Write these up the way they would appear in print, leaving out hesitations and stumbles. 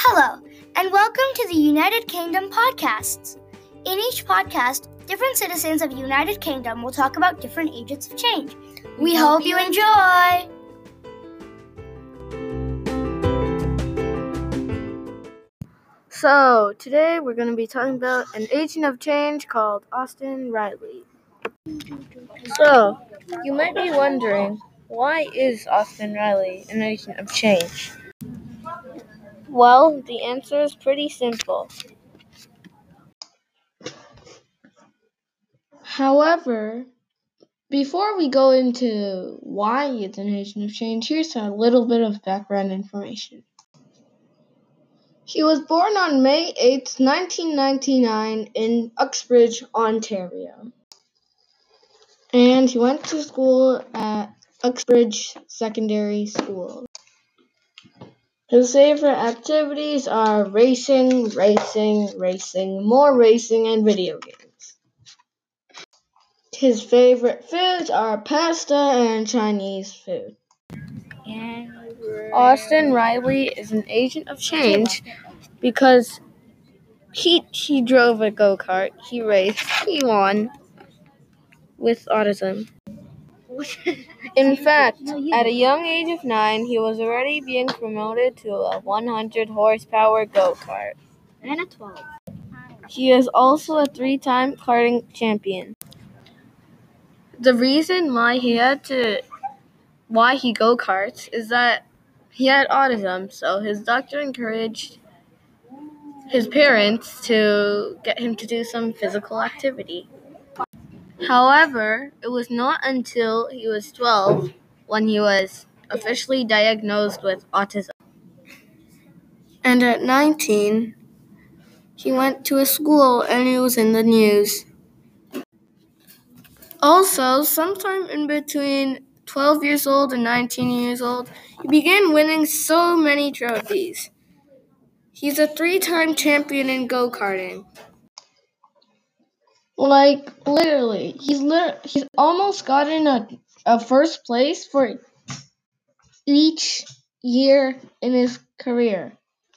Hello, and welcome to the United Kingdom podcasts. In each podcast, different citizens of the United Kingdom will talk about different agents of change. We hope you enjoy! So, today we're going to be talking about an agent of change called Austin Riley. So, you might be wondering, why is Austin Riley an agent of change? Well, the answer is pretty simple. However, before we go into why it's an agent of change, here's a little bit of background information. He was born on May 8, 1999 in Uxbridge, Ontario. And he went to school at Uxbridge Secondary School. His favorite activities are racing, more racing, and video games. His favorite foods are pasta and Chinese food. Austin Riley is an agent of change because he drove a go-kart, he raced, he won with autism. In fact, at a young age of 9, he was already being promoted to a 100-horsepower go-kart. And a 12. He is also a 3-time karting champion. The reason why he go-karts is that he had autism, so his doctor encouraged his parents to get him to do some physical activity. However, it was not until he was 12 when he was officially diagnosed with autism. And at 19, he went to a school and it was in the news. Also, sometime in between 12 years old and 19 years old, he began winning so many trophies. He's a 3-time champion in go-karting. Literally, he's almost gotten a first place for each year in his career.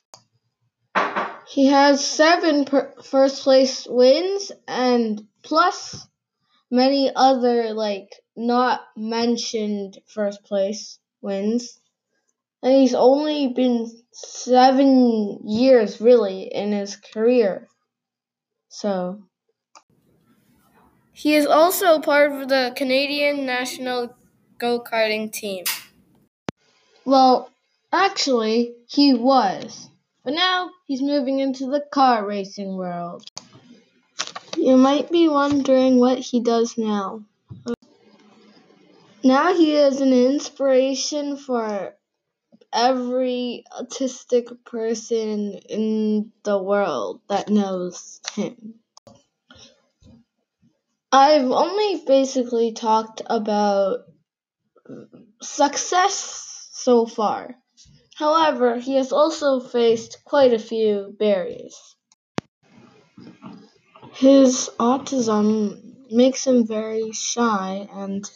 He has 7 first place wins and plus many other not mentioned first place wins. And he's only been 7 years really in his career. So he is also part of the Canadian national go-karting team. Well, actually, he was. But now he's moving into the car racing world. You might be wondering what he does now. Now he is an inspiration for every autistic person in the world that knows him. I've only basically talked about success so far. However, he has also faced quite a few barriers. His autism makes him very shy and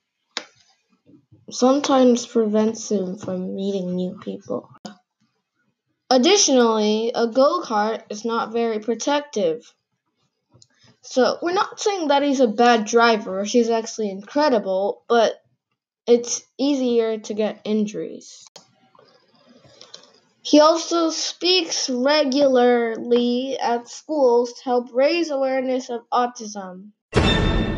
sometimes prevents him from meeting new people. Additionally, a go-kart is not very protective. So we're not saying that he's a bad driver. He's actually incredible, but it's easier to get injuries. He also speaks regularly at schools to help raise awareness of autism.